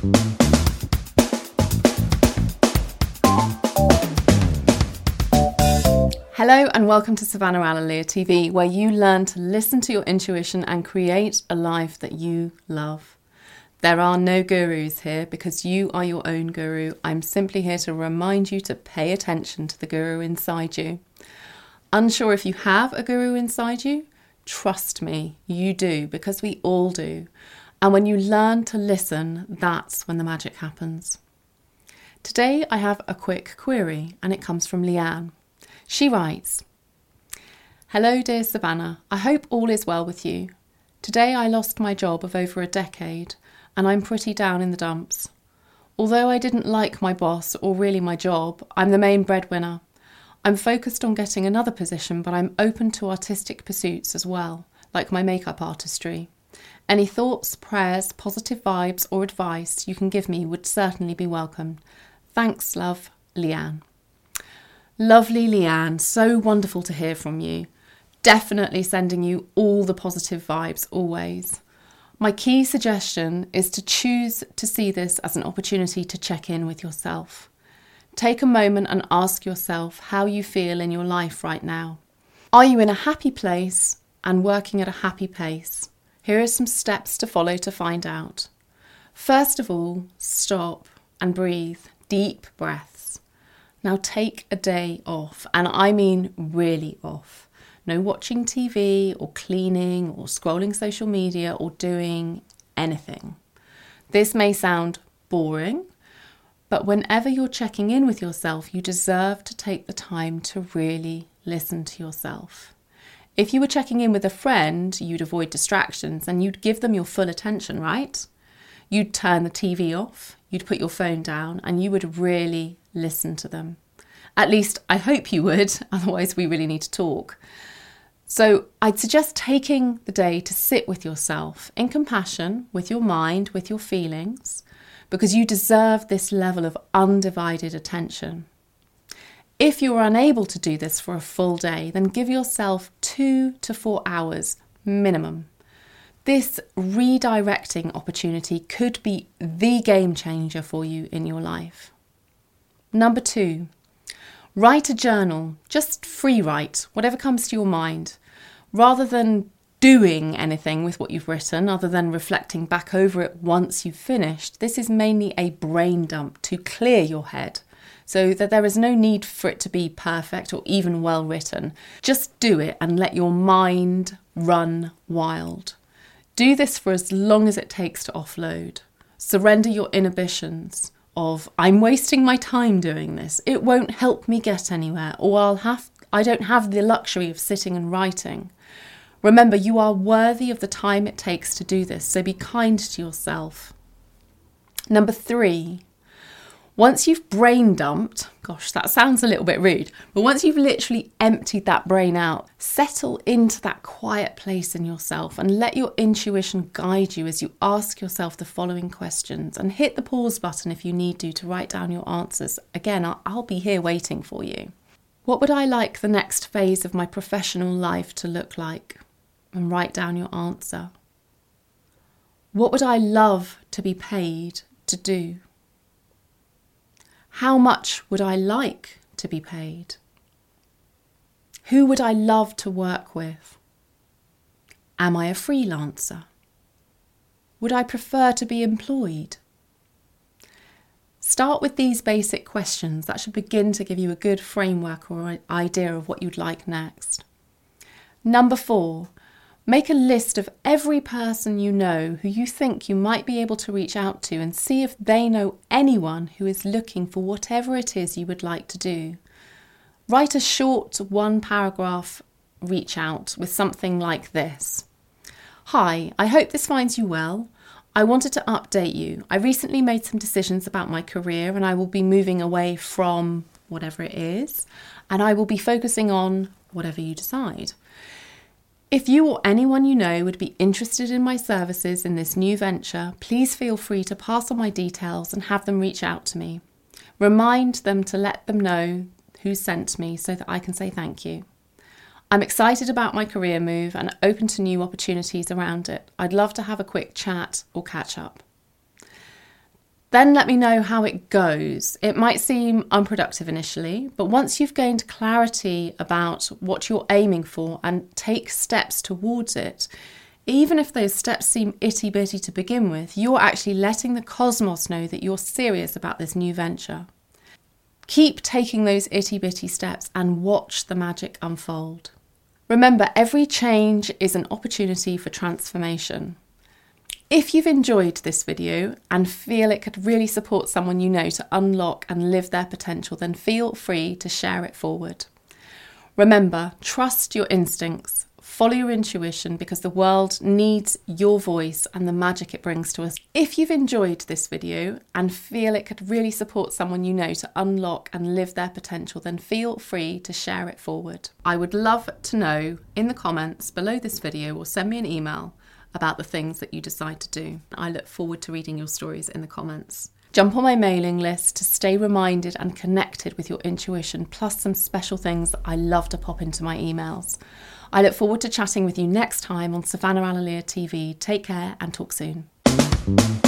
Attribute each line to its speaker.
Speaker 1: Hello and welcome to Savannah Alalia TV, where you learn to listen to your intuition and create a life that you love. There are no gurus here because you are your own guru. I'm simply here to remind you to pay attention to the guru inside you. Unsure if you have a guru inside you? Trust me, you do, because we all do. And when you learn to listen, that's when the magic happens. Today I have a quick query and it comes from Leanne. She writes, "Hello dear Savannah, I hope all is well with you. Today I lost my job of over a decade and I'm pretty down in the dumps. Although I didn't like my boss or really my job, I'm the main breadwinner. I'm focused on getting another position, but I'm open to artistic pursuits as well, like my makeup artistry. Any thoughts, prayers, positive vibes or advice you can give me would certainly be welcome. Thanks, love, Leanne." Lovely Leanne, so wonderful to hear from you. Definitely sending you all the positive vibes always. My key suggestion is to choose to see this as an opportunity to check in with yourself. Take a moment and ask yourself how you feel in your life right now. Are you in a happy place and working at a happy pace? Here are some steps to follow to find out. First of all, stop and breathe. Deep breaths. Now take a day off, and I mean really off. No watching TV or cleaning or scrolling social media or doing anything. This may sound boring, but whenever you're checking in with yourself, you deserve to take the time to really listen to yourself. If you were checking in with a friend, you'd avoid distractions and you'd give them your full attention, right? You'd turn the TV off, you'd put your phone down, and you would really listen to them. At least I hope you would, otherwise we really need to talk. So I'd suggest taking the day to sit with yourself in compassion, with your mind, with your feelings, because you deserve this level of undivided attention. If you're unable to do this for a full day, then give yourself 2 to 4 hours minimum. This redirecting opportunity could be the game changer for you in your life. Number 2, write a journal. Just free write, whatever comes to your mind. Rather than doing anything with what you've written, other than reflecting back over it once you've finished, this is mainly a brain dump to clear your head, so that there is no need for it to be perfect or even well written. Just do it and let your mind run wild. Do this for as long as it takes to offload. Surrender your inhibitions of, I'm wasting my time doing this, it won't help me get anywhere, or I don't have the luxury of sitting and writing. Remember, you are worthy of the time it takes to do this, so be kind to yourself. Number 3, once you've brain dumped, gosh, that sounds a little bit rude, but once you've literally emptied that brain out, settle into that quiet place in yourself and let your intuition guide you as you ask yourself the following questions, and hit the pause button if you need to write down your answers. Again, I'll be here waiting for you. What would I like the next phase of my professional life to look like? And write down your answer. What would I love to be paid to do? How much would I like to be paid? Who would I love to work with? Am I a freelancer? Would I prefer to be employed? Start with these basic questions. That should begin to give you a good framework or an idea of what you'd like next. Number 4, make a list of every person you know who you think you might be able to reach out to, and see if they know anyone who is looking for whatever it is you would like to do. Write a short 1-paragraph reach out with something like this. Hi, I hope this finds you well. I wanted to update you. I recently made some decisions about my career and I will be moving away from whatever it is, and I will be focusing on whatever you decide. If you or anyone you know would be interested in my services in this new venture, please feel free to pass on my details and have them reach out to me. Remind them to let them know who sent me so that I can say thank you. I'm excited about my career move and open to new opportunities around it. I'd love to have a quick chat or catch up. Then let me know how it goes. It might seem unproductive initially, but once you've gained clarity about what you're aiming for and take steps towards it, even if those steps seem itty-bitty to begin with, you're actually letting the cosmos know that you're serious about this new venture. Keep taking those itty-bitty steps and watch the magic unfold. Remember, every change is an opportunity for transformation. If you've enjoyed this video and feel it could really support someone you know to unlock and live their potential, then feel free to share it forward. Remember, trust your instincts, follow your intuition, because the world needs your voice and the magic it brings to us. If you've enjoyed this video and feel it could really support someone you know to unlock and live their potential, then feel free to share it forward. I would love to know in the comments below this video, or send me an email about the things that you decide to do. I look forward to reading your stories in the comments. Jump on my mailing list to stay reminded and connected with your intuition, plus some special things that I love to pop into my emails. I look forward to chatting with you next time on Savannah Alalia TV. Take care and talk soon.